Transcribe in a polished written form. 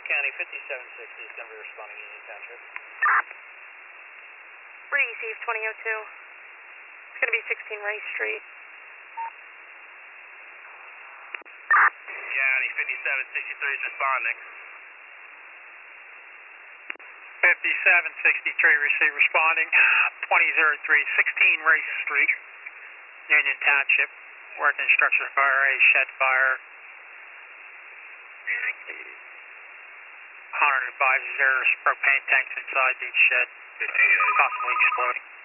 County 5760 is going to be responding to Union Township. Receive 2002. It's going to be 16 Rice Street. County 5763 is responding. 5763 receive responding. 2003, 16 Race Street, Union Township. Where the instructions fire a shed fire. Hunter advises there's propane tanks inside the shed, possibly exploding.